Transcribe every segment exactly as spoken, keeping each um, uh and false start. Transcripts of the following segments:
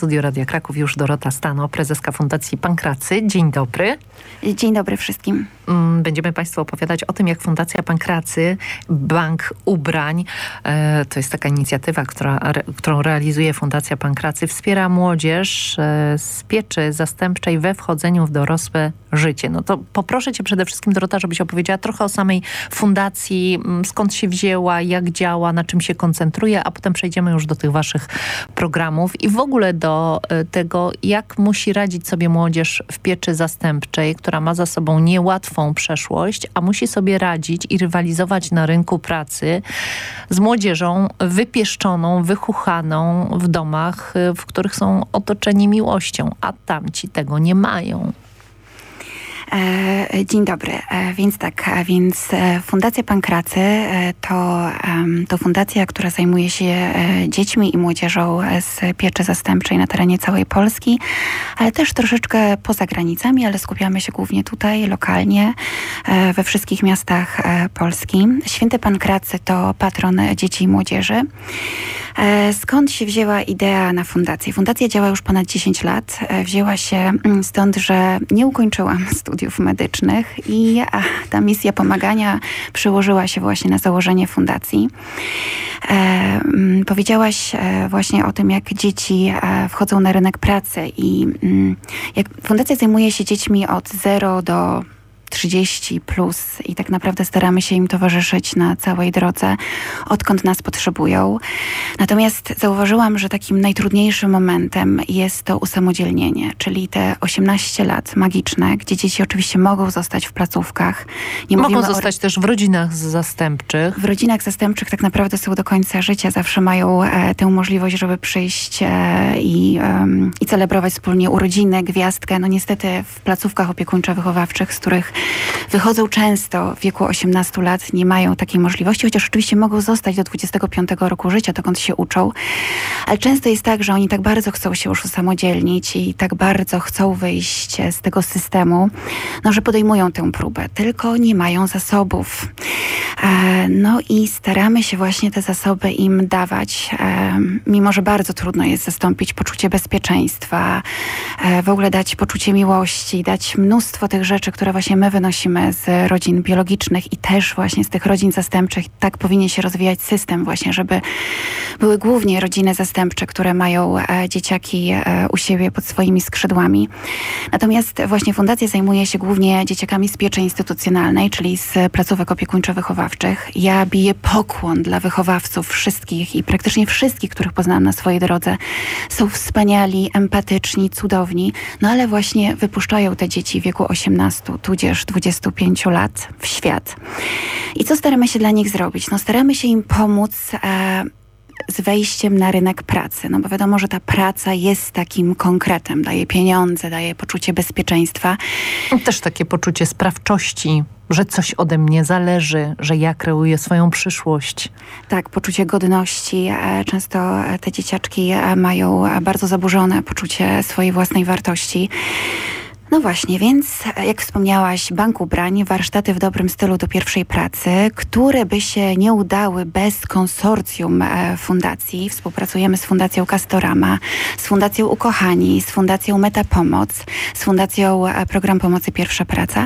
studiu Radia Kraków już Dorota Stano, prezeska Fundacji Pankracy. Dzień dobry. Dzień dobry wszystkim. Będziemy Państwu opowiadać o tym, jak Fundacja Pankracy, Bank Ubrań, to jest taka inicjatywa, która, którą realizuje Fundacja Pankracy, wspiera młodzież z pieczy zastępczej we wchodzeniu w dorosłe życie. No to poproszę Cię przede wszystkim, Dorota, żebyś opowiedziała trochę o samej fundacji, skąd się wzięła, jak działa, na czym się koncentruje, a potem przejdziemy już do tych Waszych programów i w ogóle do tego, jak musi radzić sobie młodzież w pieczy zastępczej, która ma za sobą niełatwą przeszłość, a musi sobie radzić i rywalizować na rynku pracy z młodzieżą wypieszczoną, wychuchaną w domach, w których są otoczeni miłością, a tamci tego nie mają. Dzień dobry. Więc tak, więc Fundacja Pankracy to, to fundacja, która zajmuje się dziećmi i młodzieżą z pieczy zastępczej na terenie całej Polski, ale też troszeczkę poza granicami, ale skupiamy się głównie tutaj, lokalnie, we wszystkich miastach Polski. Święty Pankracy to patron dzieci i młodzieży. Skąd się wzięła idea na fundację? Fundacja działa już ponad dziesięć lat. Wzięła się stąd, że nie ukończyłam studiów medycznych i ta misja pomagania przełożyła się właśnie na założenie fundacji. Powiedziałaś właśnie o tym, jak dzieci wchodzą na rynek pracy i jak fundacja zajmuje się dziećmi od zera do trzydziestu plus i tak naprawdę staramy się im towarzyszyć na całej drodze, odkąd nas potrzebują. Natomiast zauważyłam, że takim najtrudniejszym momentem jest to usamodzielnienie, czyli te osiemnaście lat magiczne, gdzie dzieci oczywiście mogą zostać w placówkach. Nie mogą zostać o... też w rodzinach zastępczych. W rodzinach zastępczych tak naprawdę są do końca życia. Zawsze mają e, tę możliwość, żeby przyjść e, i, e, i celebrować wspólnie urodziny, gwiazdkę. No niestety w placówkach opiekuńczo-wychowawczych, z których wychodzą często w wieku osiemnastu lat, nie mają takiej możliwości, chociaż oczywiście mogą zostać do dwudziestego piątego roku życia, dokąd się uczą. Ale często jest tak, że oni tak bardzo chcą się już usamodzielnić i tak bardzo chcą wyjść z tego systemu, no, że podejmują tę próbę, tylko nie mają zasobów. E, no i staramy się właśnie te zasoby im dawać, e, mimo że bardzo trudno jest zastąpić poczucie bezpieczeństwa, e, w ogóle dać poczucie miłości, dać mnóstwo tych rzeczy, które właśnie my wynosimy z rodzin biologicznych i też właśnie z tych rodzin zastępczych. Tak powinien się rozwijać system właśnie, żeby były głównie rodziny zastępcze, które mają e, dzieciaki e, u siebie pod swoimi skrzydłami. Natomiast właśnie fundacja zajmuje się głównie dzieciakami z pieczy instytucjonalnej, czyli z placówek opiekuńczo-wychowawczych. Ja biję pokłon dla wychowawców wszystkich i praktycznie wszystkich, których poznałam na swojej drodze. Są wspaniali, empatyczni, cudowni, no ale właśnie wypuszczają te dzieci w wieku osiemnastu, tudzież dwudziestu pięciu lat w świat. I co staramy się dla nich zrobić? No staramy się im pomóc e, z wejściem na rynek pracy. No bo wiadomo, że ta praca jest takim konkretem. Daje pieniądze, daje poczucie bezpieczeństwa. Też takie poczucie sprawczości, że coś ode mnie zależy, że ja kreuję swoją przyszłość. Tak, poczucie godności. Często te dzieciaczki mają bardzo zaburzone poczucie swojej własnej wartości. No właśnie, więc jak wspomniałaś, Bank Ubrań, warsztaty w dobrym stylu do pierwszej pracy, które by się nie udały bez konsorcjum fundacji. Współpracujemy z Fundacją Castorama, z Fundacją Ukochani, z Fundacją Metapomoc, z Fundacją Program Pomocy Pierwsza Praca.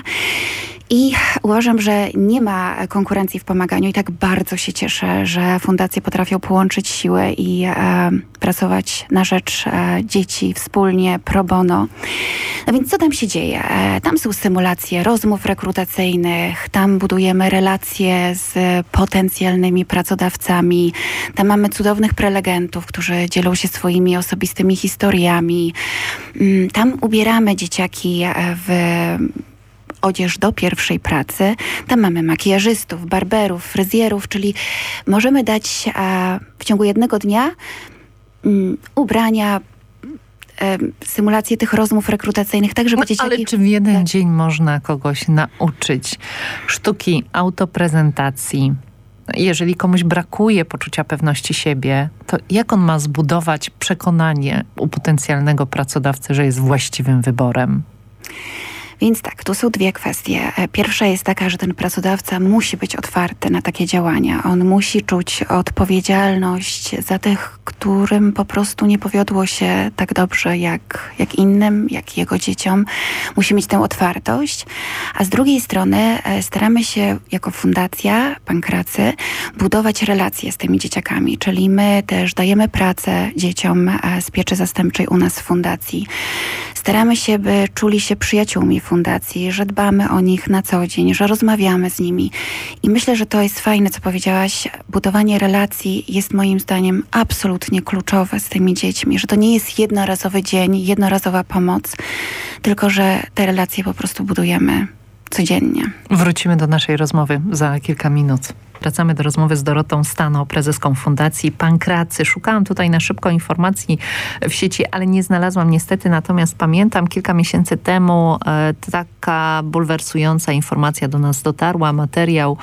I uważam, że nie ma konkurencji w pomaganiu i tak bardzo się cieszę, że fundacje potrafią połączyć siły i e, pracować na rzecz e, dzieci wspólnie, pro bono. No więc co tam się dzieje? E, tam są symulacje rozmów rekrutacyjnych, tam budujemy relacje z potencjalnymi pracodawcami, tam mamy cudownych prelegentów, którzy dzielą się swoimi osobistymi historiami. Tam ubieramy dzieciaki w odzież do pierwszej pracy. Tam mamy makijażystów, barberów, fryzjerów, czyli możemy dać a, w ciągu jednego dnia um, ubrania, e, symulację tych rozmów rekrutacyjnych, tak żeby no, dzieciaki... Ale czy w jeden tak. dzień można kogoś nauczyć sztuki autoprezentacji? Jeżeli komuś brakuje poczucia pewności siebie, to jak on ma zbudować przekonanie u potencjalnego pracodawcy, że jest właściwym wyborem? Więc tak, tu są dwie kwestie. Pierwsza jest taka, że ten pracodawca musi być otwarty na takie działania. On musi czuć odpowiedzialność za tych, którym po prostu nie powiodło się tak dobrze jak, jak innym, jak jego dzieciom. Musi mieć tę otwartość. A z drugiej strony staramy się jako fundacja Pankracy budować relacje z tymi dzieciakami. Czyli my też dajemy pracę dzieciom z pieczy zastępczej u nas w fundacji. Staramy się, by czuli się przyjaciółmi fundacji, że dbamy o nich na co dzień, że rozmawiamy z nimi. I myślę, że to jest fajne, co powiedziałaś. Budowanie relacji jest moim zdaniem absolutnie kluczowe z tymi dziećmi, że to nie jest jednorazowy dzień, jednorazowa pomoc, tylko że te relacje po prostu budujemy codziennie. Wrócimy do naszej rozmowy za kilka minut. Wracamy do rozmowy z Dorotą Stano, prezeską Fundacji Pankracy. Szukałam tutaj na szybko informacji w sieci, ale nie znalazłam niestety. Natomiast pamiętam, kilka miesięcy temu e, taka bulwersująca informacja do nas dotarła. Materiał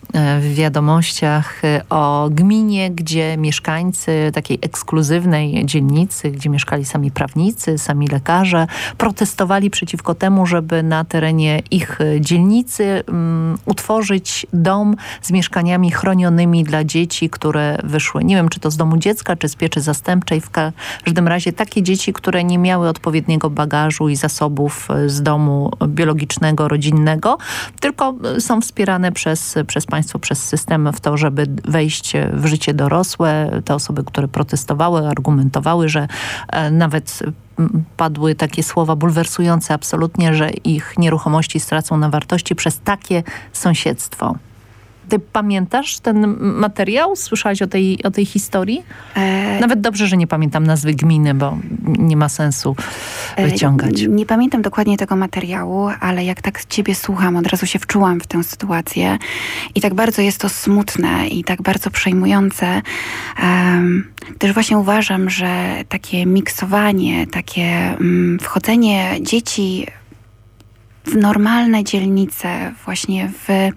w wiadomościach o gminie, gdzie mieszkańcy takiej ekskluzywnej dzielnicy, gdzie mieszkali sami prawnicy, sami lekarze, protestowali przeciwko temu, żeby na terenie ich dzielnicy um, utworzyć dom z mieszkaniami chronionymi dla dzieci, które wyszły, nie wiem, czy to z domu dziecka, czy z pieczy zastępczej. W każdym razie takie dzieci, które nie miały odpowiedniego bagażu i zasobów z domu biologicznego, rodzinnego, tylko są wspierane przez, przez państwo przez system w to, żeby wejść w życie dorosłe. Te osoby, które protestowały, argumentowały, że e, nawet padły takie słowa bulwersujące absolutnie, że ich nieruchomości stracą na wartości przez takie sąsiedztwo. Ty pamiętasz ten materiał? Słyszałaś o tej, o tej historii? E... Nawet dobrze, że nie pamiętam nazwy gminy, bo nie ma sensu wyciągać. E, nie pamiętam dokładnie tego materiału, ale jak tak ciebie słucham, od razu się wczułam w tę sytuację i tak bardzo jest to smutne i tak bardzo przejmujące. Um, też właśnie uważam, że takie miksowanie, takie um, wchodzenie dzieci w normalne dzielnice, właśnie w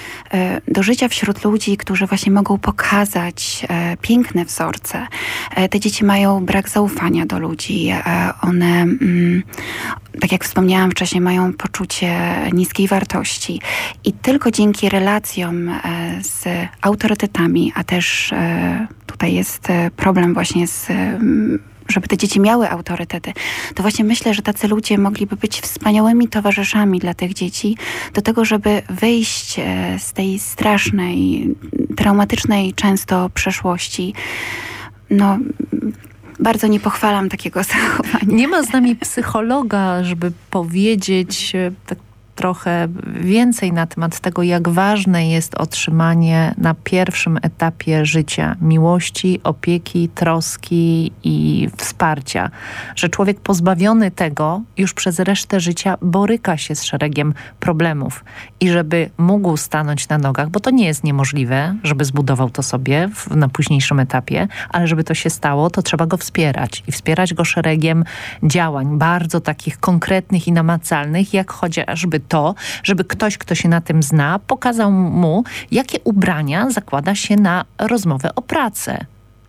do życia wśród ludzi, którzy właśnie mogą pokazać e, piękne wzorce. E, te dzieci mają brak zaufania do ludzi. E, one, mm, tak jak wspomniałam wcześniej, mają poczucie niskiej wartości. I tylko dzięki relacjom e, z autorytetami, a też e, tutaj jest problem właśnie z żeby te dzieci miały autorytety, to właśnie myślę, że tacy ludzie mogliby być wspaniałymi towarzyszami dla tych dzieci do tego, żeby wyjść z tej strasznej, traumatycznej często przeszłości. No, bardzo nie pochwalam takiego zachowania. Nie ma z nami psychologa, żeby powiedzieć tak trochę więcej na temat tego, jak ważne jest otrzymanie na pierwszym etapie życia miłości, opieki, troski i wsparcia. Że człowiek pozbawiony tego już przez resztę życia boryka się z szeregiem problemów. I żeby mógł stanąć na nogach, bo to nie jest niemożliwe, żeby zbudował to sobie w, na późniejszym etapie, ale żeby to się stało, to trzeba go wspierać. I wspierać go szeregiem działań, bardzo takich konkretnych i namacalnych, jak chociażby to, żeby ktoś, kto się na tym zna, pokazał mu, jakie ubrania zakłada się na rozmowę o pracę.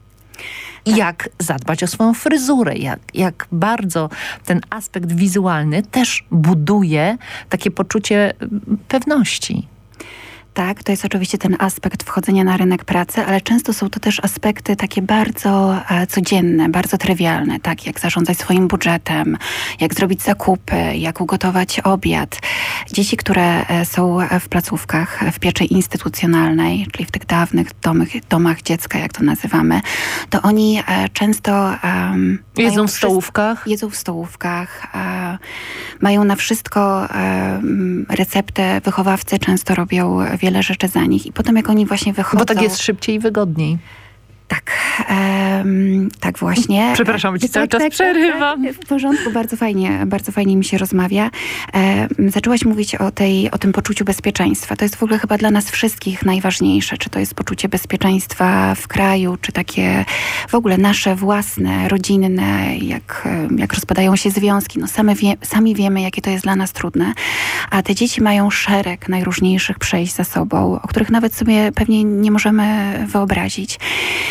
I jak zadbać o swoją fryzurę, jak, jak bardzo ten aspekt wizualny też buduje takie poczucie pewności. Tak, to jest oczywiście ten aspekt wchodzenia na rynek pracy, ale często są to też aspekty takie bardzo e, codzienne, bardzo trywialne, tak jak zarządzać swoim budżetem, jak zrobić zakupy, jak ugotować obiad. Dzieci, które e, są w placówkach, w pieczy instytucjonalnej, czyli w tych dawnych domach, domach dziecka, jak to nazywamy, to oni e, często um, jedzą w stołówkach? Jedzą w stołówkach, e, mają na wszystko e, receptę, wychowawcy często robią wiele rzeczy za nich i potem jak oni właśnie wychodzą... Bo tak jest szybciej i wygodniej. Tak, um, tak właśnie. Przepraszam, ci cały tak, czas tak, przerywam. Tak, tak, w porządku, bardzo fajnie, bardzo fajnie mi się rozmawia. Um, zaczęłaś mówić o, tej, o tym poczuciu bezpieczeństwa. To jest w ogóle chyba dla nas wszystkich najważniejsze. Czy to jest poczucie bezpieczeństwa w kraju, czy takie w ogóle nasze własne, rodzinne, jak, jak rozpadają się związki. No same wie, sami wiemy, jakie to jest dla nas trudne. A te dzieci mają szereg najróżniejszych przejść za sobą, o których nawet sobie pewnie nie możemy wyobrazić. I też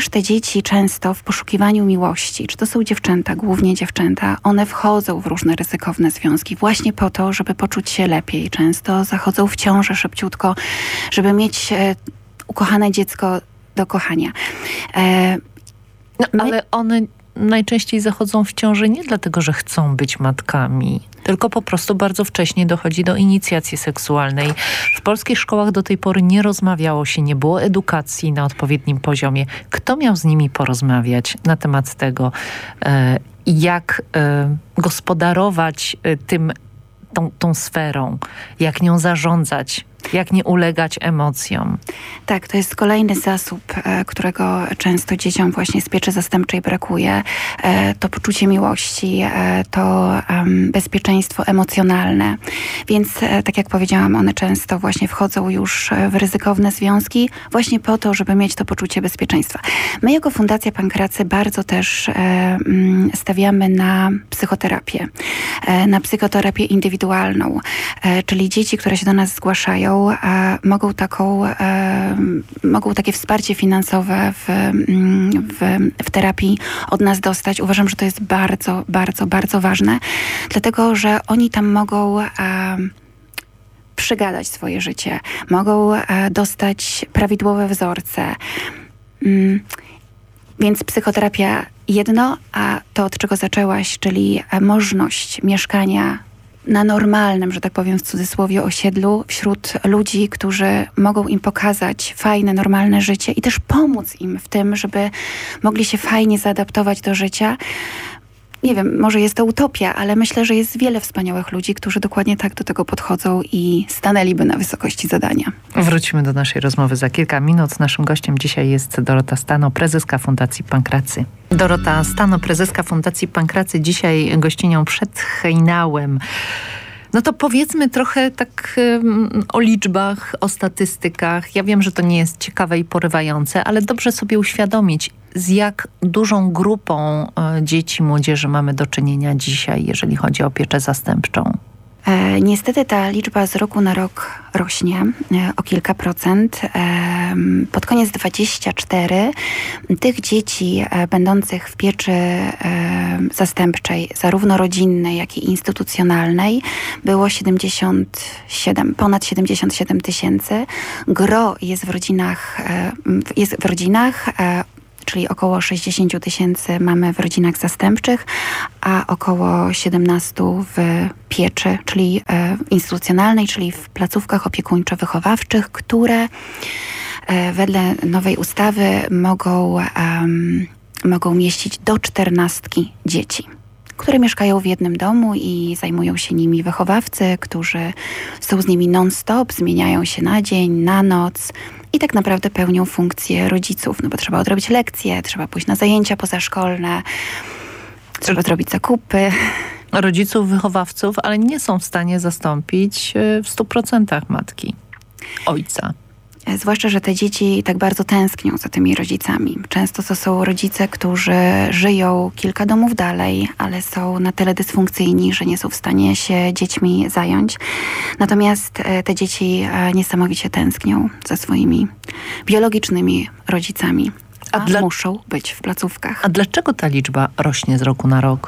ponieważ te dzieci często w poszukiwaniu miłości, czy to są dziewczęta, głównie dziewczęta, one wchodzą w różne ryzykowne związki właśnie po to, żeby poczuć się lepiej. Często zachodzą w ciążę szybciutko, żeby mieć e, ukochane dziecko do kochania. E, no, my... Ale one najczęściej zachodzą w ciąży nie dlatego, że chcą być matkami, tylko po prostu bardzo wcześnie dochodzi do inicjacji seksualnej. W polskich szkołach do tej pory nie rozmawiało się, nie było edukacji na odpowiednim poziomie. Kto miał z nimi porozmawiać na temat tego, e, jak e, gospodarować e, tym, tą, tą sferą, jak nią zarządzać, jak nie ulegać emocjom? Tak, to jest kolejny zasób, e, którego często dzieciom właśnie z pieczy zastępczej brakuje. E, to poczucie miłości, e, to um, bezpieczeństwo emocjonalne. Więc e, tak jak powiedziałam, one często właśnie wchodzą już w ryzykowne związki właśnie po to, żeby mieć to poczucie bezpieczeństwa. My jako Fundacja Pankracy bardzo też e, m, stawiamy na psychoterapię. E, na psychoterapię indywidualną. E, czyli dzieci, które się do nas zgłaszają, A mogą, taką, e, mogą takie wsparcie finansowe w, w, w terapii od nas dostać. Uważam, że to jest bardzo, bardzo, bardzo ważne, dlatego że oni tam mogą e, przygadać swoje życie, mogą e, dostać prawidłowe wzorce. Mm. Więc psychoterapia jedno, a to, od czego zaczęłaś, czyli możliwość mieszkania na normalnym, że tak powiem w cudzysłowie, osiedlu wśród ludzi, którzy mogą im pokazać fajne, normalne życie i też pomóc im w tym, żeby mogli się fajnie zaadaptować do życia. Nie wiem, może jest to utopia, ale myślę, że jest wiele wspaniałych ludzi, którzy dokładnie tak do tego podchodzą i stanęliby na wysokości zadania. Wrócimy do naszej rozmowy za kilka minut. Naszym gościem dzisiaj jest Dorota Stano, prezeska Fundacji Pankracy. Dorota Stano, prezeska Fundacji Pankracy, dzisiaj gościnią przed hejnałem. No to powiedzmy trochę tak um, o liczbach, o statystykach. Ja wiem, że to nie jest ciekawe i porywające, ale dobrze sobie uświadomić, z jak dużą grupą e, dzieci, młodzieży mamy do czynienia dzisiaj, jeżeli chodzi o pieczę zastępczą. E, niestety ta liczba z roku na rok rośnie e, o kilka procent. E, pod koniec dwudziestego czwartego tych dzieci e, będących w pieczy e, zastępczej, zarówno rodzinnej, jak i instytucjonalnej, było siedemdziesiąt siedem, ponad siedemdziesiąt siedem tysięcy. Gro jest w rodzinach, e, jest w rodzinach e, czyli około sześćdziesiąt tysięcy mamy w rodzinach zastępczych, a około siedemnaście w pieczy, czyli e, instytucjonalnej, czyli w placówkach opiekuńczo-wychowawczych, które e, wedle nowej ustawy mogą, um, mogą mieścić do czternastki dzieci, które mieszkają w jednym domu i zajmują się nimi wychowawcy, którzy są z nimi non-stop, zmieniają się na dzień, na noc i tak naprawdę pełnią funkcję rodziców, no bo trzeba odrobić lekcje, trzeba pójść na zajęcia pozaszkolne, trzeba zrobić zakupy. Rodziców, wychowawców, ale nie są w stanie zastąpić w stu procentach matki, ojca. Zwłaszcza, że te dzieci tak bardzo tęsknią za tymi rodzicami. Często to są rodzice, którzy żyją kilka domów dalej, ale są na tyle dysfunkcyjni, że nie są w stanie się dziećmi zająć. Natomiast te dzieci niesamowicie tęsknią za swoimi biologicznymi rodzicami, a, a dla... muszą być w placówkach. A dlaczego ta liczba rośnie z roku na rok?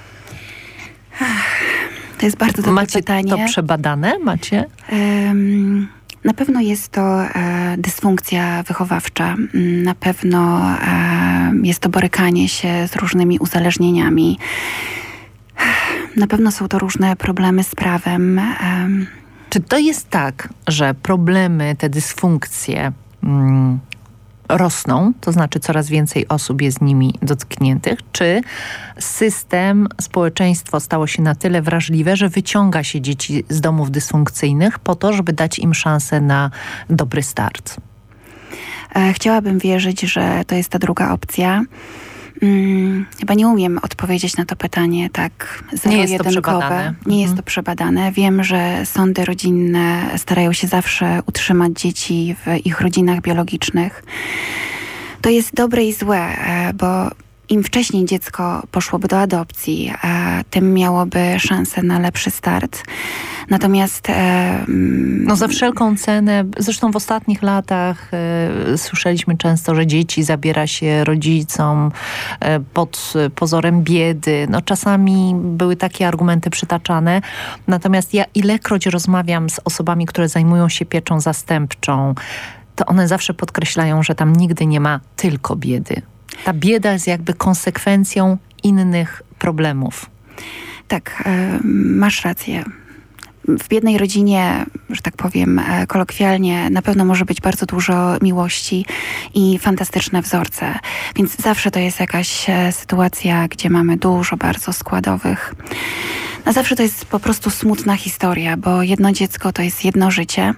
To jest bardzo dobre Macie pytanie. Macie to przebadane? Macie? Um... Na pewno jest to e, dysfunkcja wychowawcza. Na pewno e, jest to borykanie się z różnymi uzależnieniami. Na pewno są to różne problemy z prawem. E. Czy to jest tak, że problemy, te dysfunkcje mm, rosną, to znaczy coraz więcej osób jest nimi dotkniętych, czy system, społeczeństwo stało się na tyle wrażliwe, że wyciąga się dzieci z domów dysfunkcyjnych po to, żeby dać im szansę na dobry start? Chciałabym wierzyć, że to jest ta druga opcja. Hmm, chyba nie umiem odpowiedzieć na to pytanie tak zero-jedynkowe. Nie jest to przebadane. Wiem, że sądy rodzinne starają się zawsze utrzymać dzieci w ich rodzinach biologicznych. To jest dobre i złe, bo im wcześniej dziecko poszłoby do adopcji, tym miałoby szansę na lepszy start. Natomiast... No za wszelką cenę, zresztą w ostatnich latach e, słyszeliśmy często, że dzieci zabiera się rodzicom e, pod pozorem biedy. No czasami były takie argumenty przytaczane. Natomiast ja ilekroć rozmawiam z osobami, które zajmują się pieczą zastępczą, to one zawsze podkreślają, że tam nigdy nie ma tylko biedy. Ta bieda jest jakby konsekwencją innych problemów. Tak, e, masz rację. W biednej rodzinie, że tak powiem kolokwialnie, na pewno może być bardzo dużo miłości i fantastyczne wzorce. Więc zawsze to jest jakaś sytuacja, gdzie mamy dużo bardzo składowych. No zawsze to jest po prostu smutna historia, bo jedno dziecko to jest jedno życie.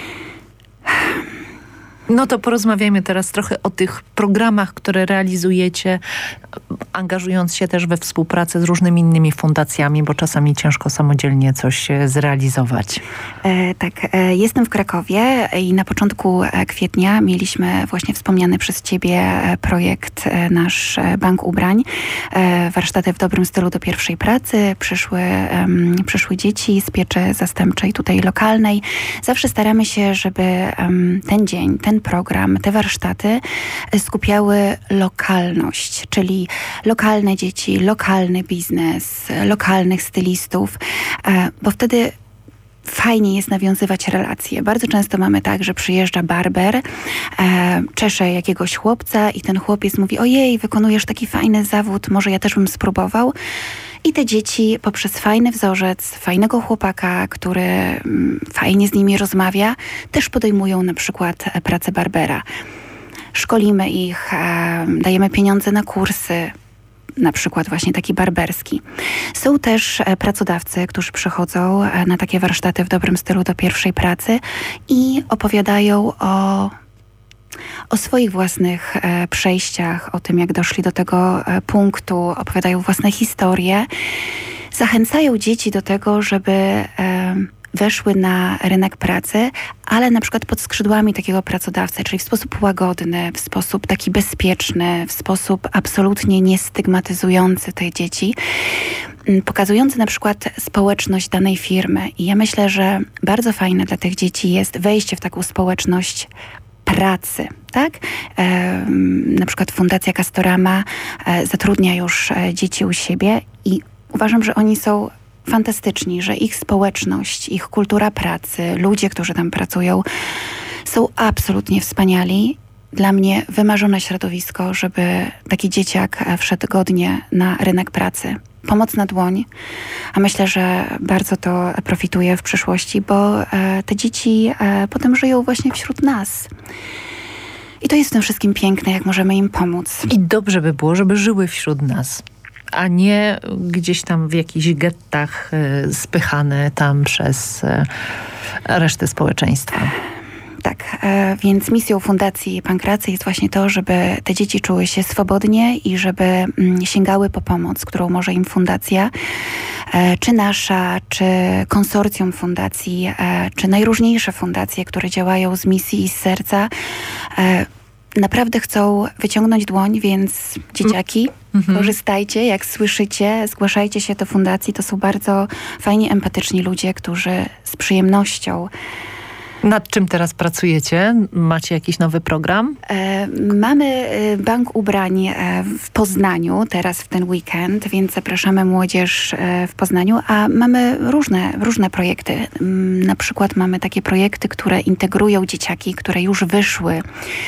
No to porozmawiajmy teraz trochę o tych programach, które realizujecie, angażując się też we współpracę z różnymi innymi fundacjami, bo czasami ciężko samodzielnie coś zrealizować. E, tak, e, jestem w Krakowie i na początku kwietnia mieliśmy właśnie wspomniany przez Ciebie projekt e, nasz Bank Ubrań. E, warsztaty w dobrym stylu do pierwszej pracy. Przyszły, e, przyszły dzieci z pieczy zastępczej tutaj lokalnej. Zawsze staramy się, żeby e, ten dzień, ten program, te warsztaty skupiały lokalność, czyli lokalne dzieci, lokalny biznes, lokalnych stylistów, bo wtedy fajnie jest nawiązywać relacje. Bardzo często mamy tak, że przyjeżdża barber, e, czesze jakiegoś chłopca i ten chłopiec mówi: ojej, wykonujesz taki fajny zawód, może ja też bym spróbował. I te dzieci poprzez fajny wzorzec, fajnego chłopaka, który mm, fajnie z nimi rozmawia, też podejmują na przykład pracę barbera. Szkolimy ich, e, dajemy pieniądze na kursy, na przykład właśnie taki barberski. Są też pracodawcy, którzy przychodzą na takie warsztaty w dobrym stylu do pierwszej pracy i opowiadają o, o swoich własnych e, przejściach, o tym, jak doszli do tego e, punktu, opowiadają własne historie. Zachęcają dzieci do tego, żeby e, weszły na rynek pracy, ale na przykład pod skrzydłami takiego pracodawcy, czyli w sposób łagodny, w sposób taki bezpieczny, w sposób absolutnie niestygmatyzujący tych dzieci, pokazujący na przykład społeczność danej firmy. I ja myślę, że bardzo fajne dla tych dzieci jest wejście w taką społeczność pracy, tak? E, na przykład Fundacja Castorama e, zatrudnia już e, dzieci u siebie i uważam, że oni są fantastyczni, że ich społeczność, ich kultura pracy, ludzie, którzy tam pracują, są absolutnie wspaniali. Dla mnie wymarzone środowisko, żeby taki dzieciak wszedł godnie na rynek pracy. Pomocna dłoń, a myślę, że bardzo to profituje w przyszłości, bo te dzieci potem żyją właśnie wśród nas. I to jest w tym wszystkim piękne, jak możemy im pomóc. I dobrze by było, żeby żyły wśród nas, a nie gdzieś tam w jakichś gettach y, spychane tam przez y, resztę społeczeństwa. Tak, e, więc misją Fundacji Pankracy jest właśnie to, żeby te dzieci czuły się swobodnie i żeby mm, sięgały po pomoc, którą może im fundacja, e, czy nasza, czy konsorcjum fundacji, e, czy najróżniejsze fundacje, które działają z misji i z serca, e, naprawdę chcą wyciągnąć dłoń, więc dzieciaki, mm-hmm. korzystajcie, jak słyszycie, zgłaszajcie się do fundacji. To są bardzo fajni, empatyczni ludzie, którzy z przyjemnością. Nad czym teraz pracujecie? Macie jakiś nowy program? E, mamy Bank Ubrań e, w Poznaniu, teraz w ten weekend, więc zapraszamy młodzież e, w Poznaniu, a mamy różne, różne projekty. Mm, na przykład mamy takie projekty, które integrują dzieciaki, które już wyszły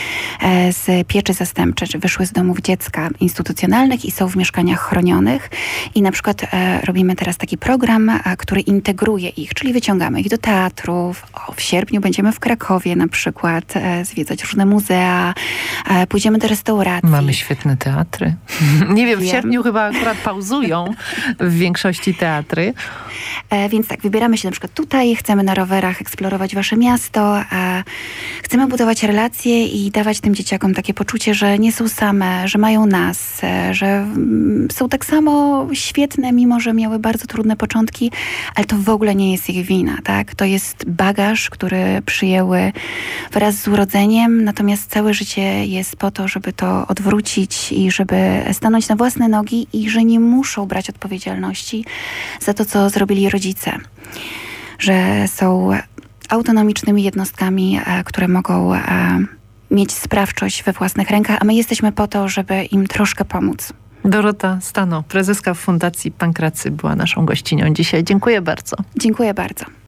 e, z pieczy zastępczej, czy wyszły z domów dziecka instytucjonalnych i są w mieszkaniach chronionych. I na przykład e, robimy teraz taki program, a, który integruje ich, czyli wyciągamy ich do teatrów. O, w sierpniu będziemy w Krakowie na przykład e, zwiedzać różne muzea, e, pójdziemy do restauracji. Mamy świetne teatry. Nie wiem, w wiem. sierpniu chyba akurat pauzują w większości teatry. E, więc tak, wybieramy się na przykład tutaj, chcemy na rowerach eksplorować wasze miasto, e, chcemy budować relacje i dawać tym dzieciakom takie poczucie, że nie są same, że mają nas, e, że mm, są tak samo świetne, mimo że miały bardzo trudne początki, ale to w ogóle nie jest ich wina, tak? To jest bagaż, który przyjęły wraz z urodzeniem, natomiast całe życie jest po to, żeby to odwrócić i żeby stanąć na własne nogi i że nie muszą brać odpowiedzialności za to, co zrobili rodzice. Że są autonomicznymi jednostkami, które mogą mieć sprawczość we własnych rękach, a my jesteśmy po to, żeby im troszkę pomóc. Dorota Stano, prezeska Fundacji Pankracy, była naszą gościnią dzisiaj. Dziękuję bardzo. Dziękuję bardzo.